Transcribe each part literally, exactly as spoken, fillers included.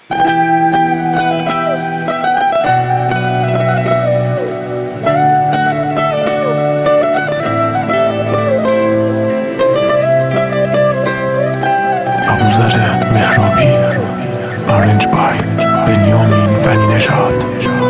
ابوذر مهرابی، آرنج بای بنیامین ولی نژاد.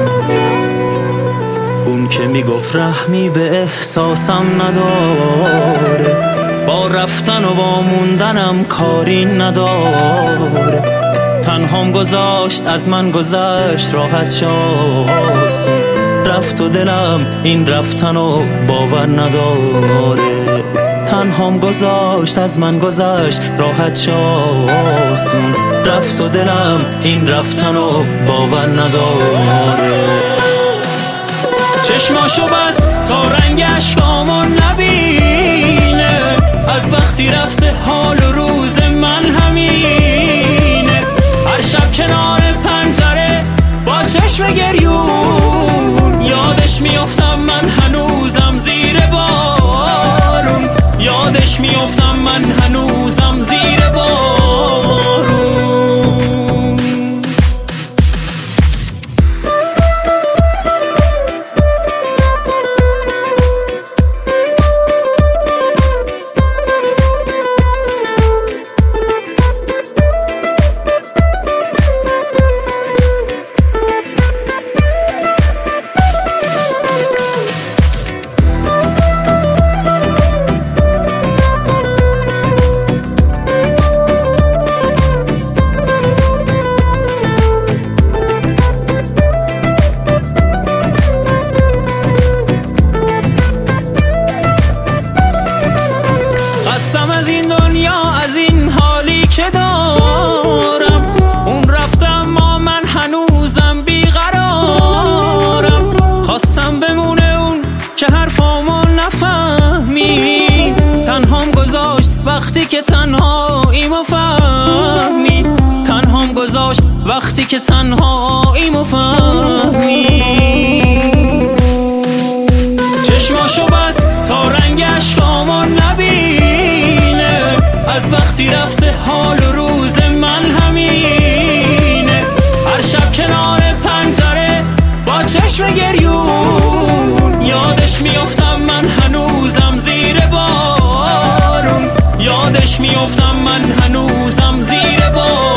اون که میگفت رحمی به احساسم نداره، با رفتن و با موندنم کاری نداره. تنهام گذاشت از من گذشت راحت شاسون، رفت و دلم این رفتن و باور نداره. تنهام گذاشت از من گذشت راحت شاسون، رفت و دلم این رفتن و باور نداره. چشماشو بس تا رنگ اشکامو نبینه، از وقتی رفته حال و روز من همینه. هر شب کنار پنجره با چشم گریون، یادش میافتم من هنوزم زیر بارون، یادش میافتم من هنوزم زیر بارون. خستم از این دنیا، از این حالی که دارم. اون رفته اما من هنوزم بیقرارم. خواستم بمونه اون که حرفامو نفهمید، تنهام گذاشت وقتی که تنهاییمو فهمید. تنهام گذاشت وقتی که تنهاییمو فهمید. چشماشو بس تا رنگ اشکامو نبینه، از وقتی رفته حال و روز من همینه. هر شب کنار پنجره با چشم گریون، یادش میافتم من هنوزم زیر بارون، یادش میافتم من هنوزم زیر بارون.